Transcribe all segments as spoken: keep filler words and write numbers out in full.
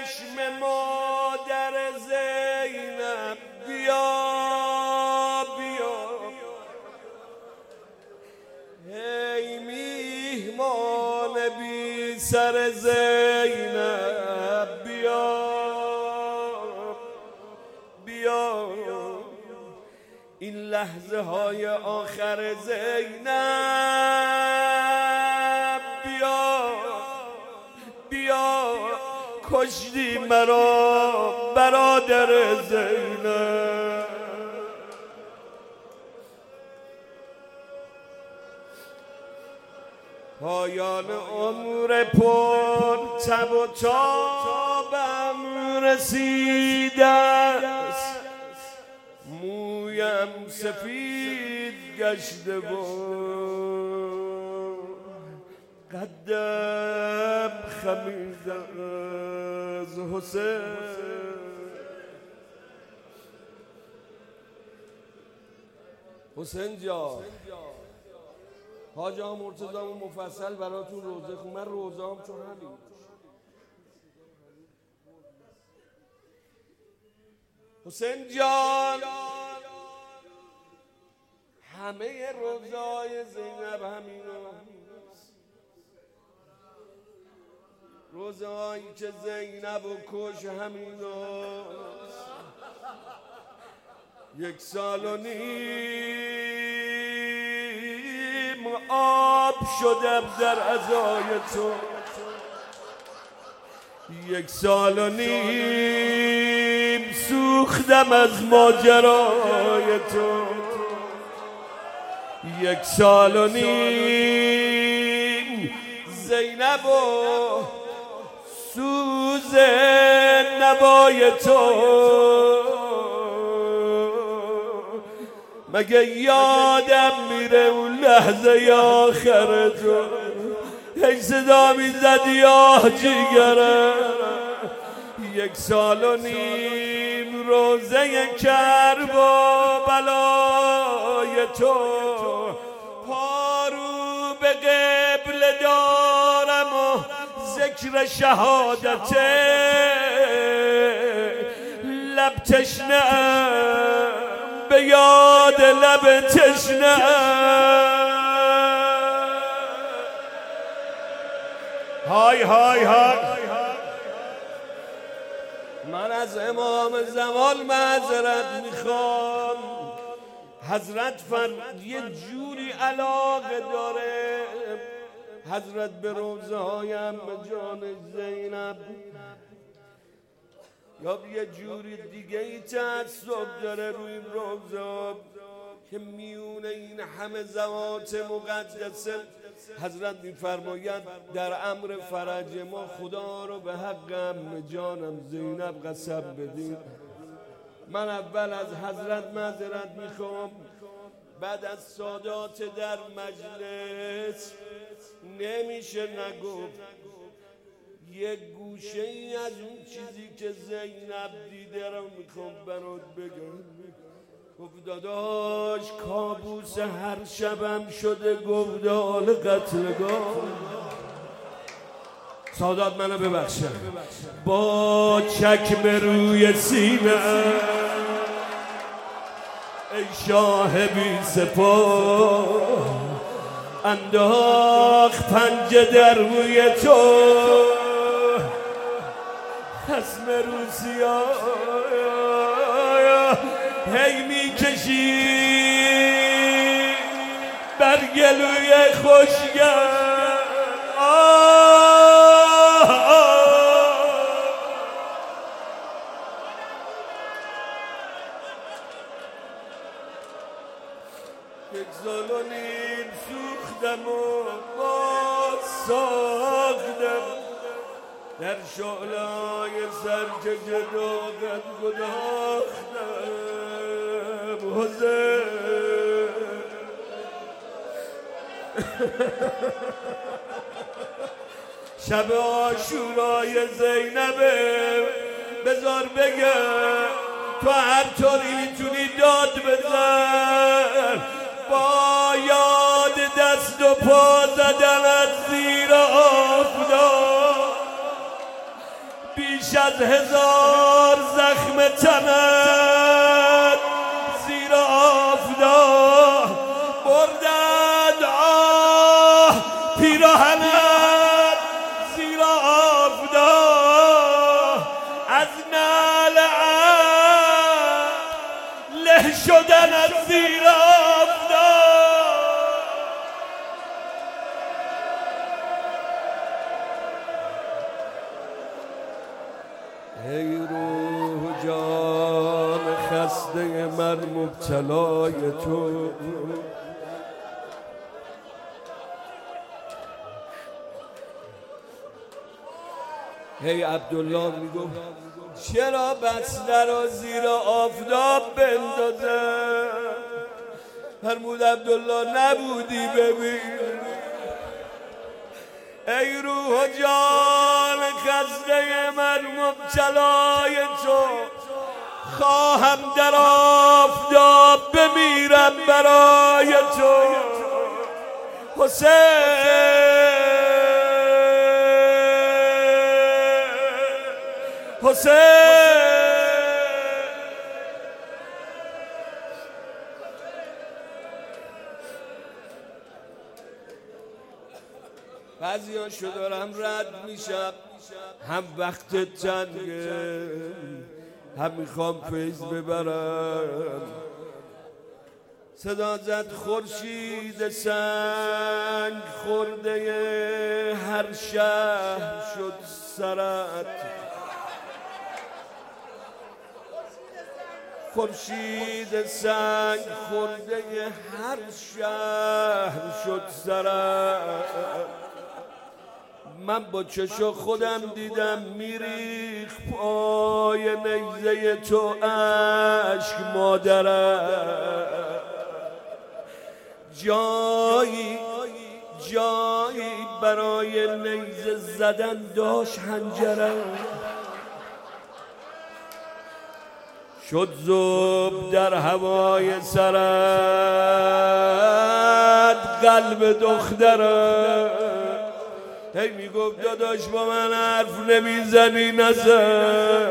چشم مادر زینب بیا بیا، ای میهمان بی سر زینب بیا بیا، این لحظه های آخر زینب بیا بیا، کشتی مرا برادر زینب. پایان عمر پر تب و تابم رسیده است، مویم سفید گشته و قدم خمیده از حسین. حسین جان، حاج آقا مرتضی مفصل براتون روزه خون. من روزه‌ام چون همین. حسین جان، همه روزای زینب همینا، روزهایی که زینب و کش همینا. یک سال و نیم آب شدم در عزای تو، یک سال و نیم سوختم از ماجرای تو، یک سال و نیم زینب و سوز نوای تو. مگه یادم میره اون لحظه آخر تو، هی صدا میزد یا جیگره. یک سال و نیم روزه کرب و بلای تو، پارو به قبل دارم و ذکر شهادت لب تشنه به یاد لب تشنه. های های های، من از امام زمان معذرت میخوام. حضرت فر یه جوری علاقه داره حضرت به روزه هایم به جان زینب، یا یه جوری دیگه ای تعصب داره روی این روزه که میونه این همه ذوات مقدسه. حضرت میفرماید در امر فرج ما خدا رو به حق ام جانم زینب قسم بدید. من اول از حضرت معذرت میخوام، بعد از سادات در مجلس نمیشه نگفت. یک گوشه ای از اون چیزی که زینب دیده رو میخوام برات بگم. گفت داداش کابوس هر شبم شده گودال قتلگاه. سادات منو ببخشن، با چکم روی سینه ای شاه بی سپاه، انداخت پنجه در روی تو خصم روسیا. هی میکشی بر گلوی خوشگل، یک سال و نیم سوختم و باز ساختم در شعله های سر که جداغت گداختم. حسین شب عاشورای زینبه، بذار بگه تو هر طوری میتونی داد بزن، با یاد دست و پا زدن از زیر آفتاب. بیش بیش از هزار زخم تنت زیر آفتاب بردند آه پیراهنت زیر آفتاب از نعل له شدن از زیر آفتاب ای روح جان خسته من مبتلای تو هی عبدالله میگفت چرا بسته را زیر آفتاب بندازه فرمود عبدالله نبودی ببین ای روح جان خسته من مبتلای تو خواهم در آفتاب بمیرم برای تو حسین حسین بعضی ها شو دارم رد میشم هم وقت جنگه هم میخوام فیض ببرم صدا زد خورشید سنگ خورده هر شهر شد سرت خورشید سنگ خورده هر شهر شد سرت من با چشم خودم دیدم میریخ پای نیزه تو عشق مادرم جایی جایی برای نیزه زدن داشت حنجرم شد ذوب در هوای سرت قلب دخترم هی میگفت داداش با من حرف نمیزنی نزن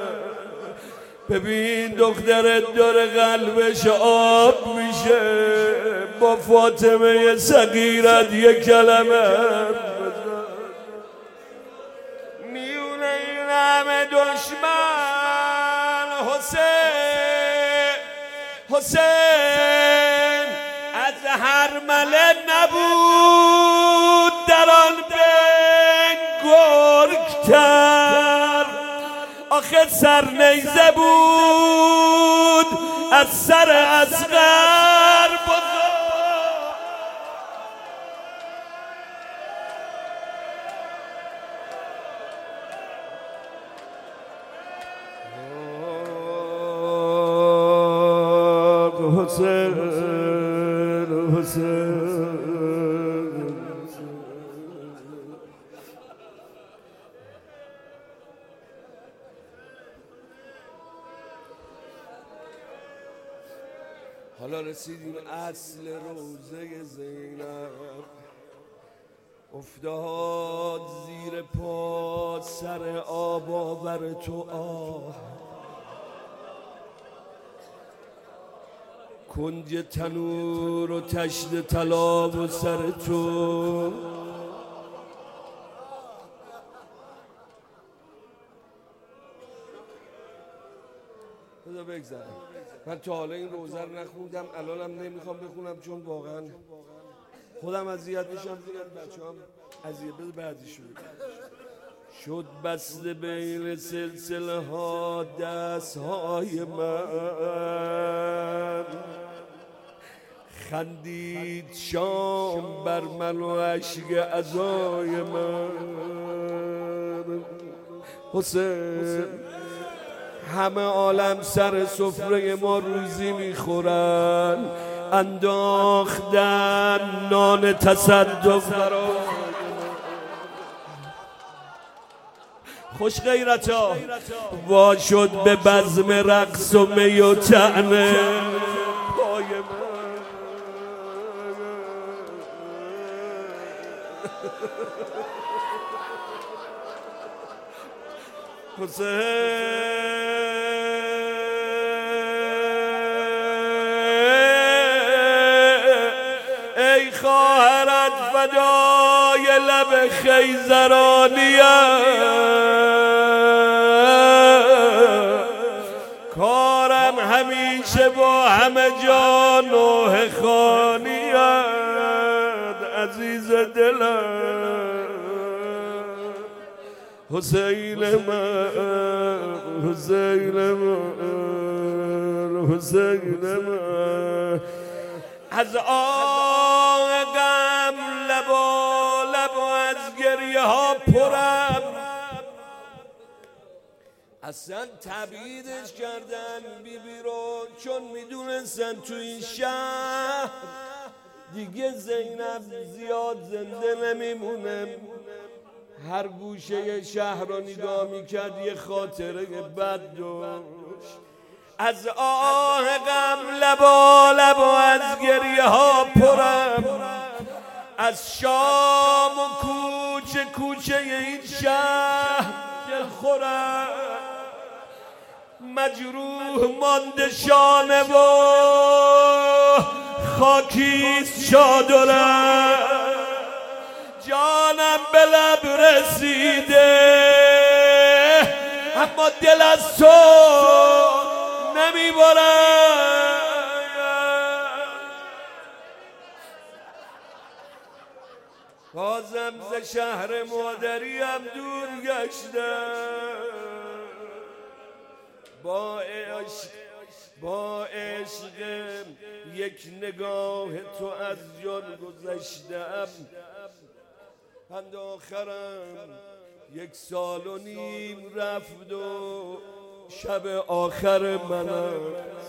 ببین دخترت داره قلبش آب میشه با فاطمه صغیرت یک کلمه میونه این همه دشمن حسین حسین از هر مله نبود در آن گرگتر آخه سر نیزه بود از سر اصغر بزرگ حسین حسین حالا رسیدیم اصل روزه زینب افتاد زیر پا سر آب آور تو آه کنج تنور و تشت طلا و سر تو بذار بگذارم من تا حالا این روزه رو نخوندم الانم نمیخوام بخونم چون واقعا خودم اذیت میشم دیدم بچه‌ام اذیت بده بعدیشو شد بسته بین سلسله ها دست های من خندید شام بر من و عشق عزای من حسین همه عالم سر سفره ما روزی میخورن انداختن نان تصدق برای خوش غیرتا وا شد به بزم رقص و می و طعنه پای من ای خواهرت فدای لب خیزرانیم، کارم همیشه با همه جا نوح خانیم. عزیز دلم حسین من، حسین من، حسین من، از آه غم لبا لب و از گریه ها پرم. اصلا تبعیدش کردن بی بی رو چون میدونستن تو این شهر دیگه زینب زیاد زنده نمیمونه. هر گوشه شهر رو نگاه میکرد یه خاطره بد داشت. از آه غم لبا لب و از گریه ها پرم، از شام و کوچه کوچه این شهر دل خورم. مجروح مانده شانه و خاکیست چادرم، جانم به لب رسیده اما دل از تو نمیبرم. بازم ز شهر مادریم دور گشتم، با عشق با عشق یک نگاه تو از جان گذشتم. پند آخرم یک سال و نیم رفت و شب آخر منم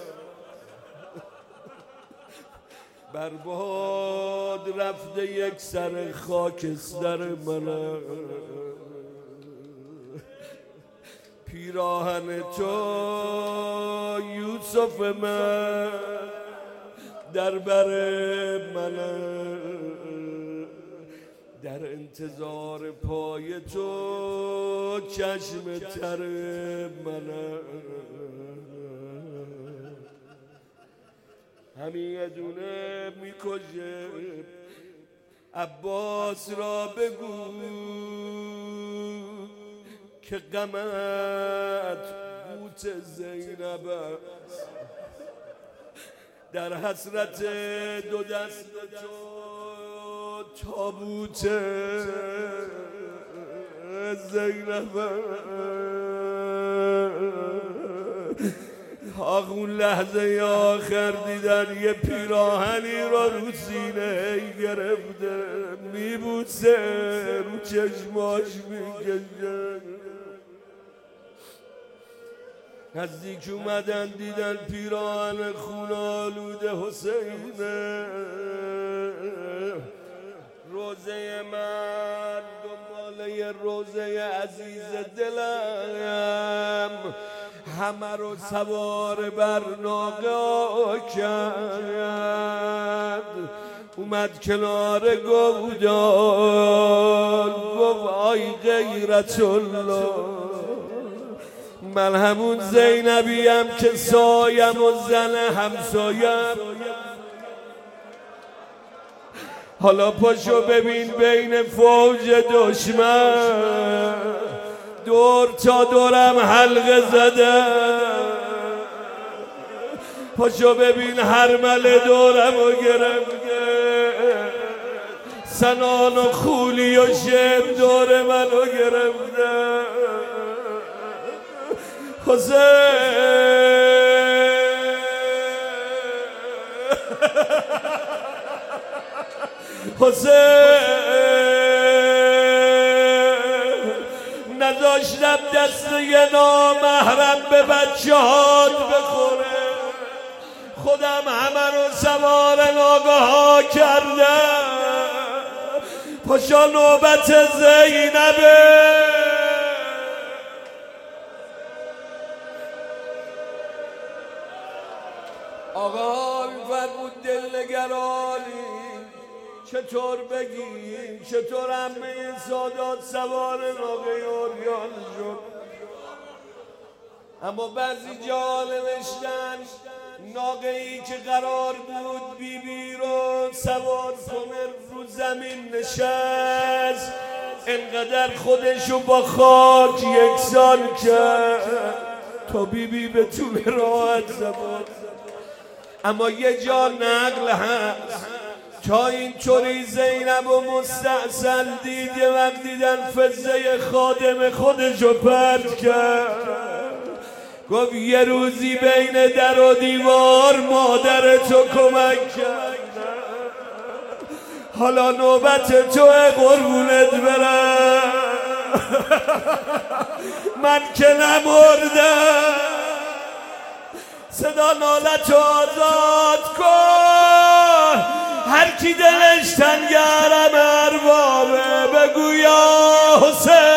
برباد رفته یک سر خاکستر منم. پیراهن تو یوسف من در بر منم، در انتظار پای تو چشم تر منم. همین یه دونه میکشه عباس را بگو که غمت قوت زینب است. در حسرت دو دست تو تابوت زینب آخ اون لحظه آخر دیدن یه پیراهنی را رو سینه گرفته میبوسه رو چشماش میکشه. نزدیک اومدن دیدن پیراهن خون آلوده حسینه. روزه من دنباله روزه عزیز دلم همه رو سوار بر ناقه کرد. اومد کنار گودال گفت آی غیرت الله، من همون زینبیم که سایم و زن همسایم. حالا پاشو ببین بین فوج دشمن دور تا دورم حلقه زده. پاشو ببین هرمله دورم و گرفته، سنان و خولی و شم دور منو گرفته. حسین حسین نذاشتم دست یه نامحرم به بچه هات بخوره، خودم همه رو سوار ناگه ها کردم. پاشا نوبت زینبه. آقا میفرمود دلنگرانی چطور بگیم چطور همه سادات سوار ناقه اوریان شد. اما بعضی جا نوشتن ناقه‌ای که قرار بود بی بی رو سوار کنه رو زمین نشست، انقدر خودشو با خاک یکسان کرد تا بی بی بتونه راحت زبان. اما یه جا نقل هست تا اینطوری زینب و مستعصل دید یه وقت دیدن فزه خادم خودشو پرت کرد، گفت یه روزی بین در و دیوار مادرتو کمک کرد، حالا نوبت توه قربونت برم. من که نمردم، صدا نالت آزاد کن، هر کی دلش تنگرم اربابه بگو یا حسین.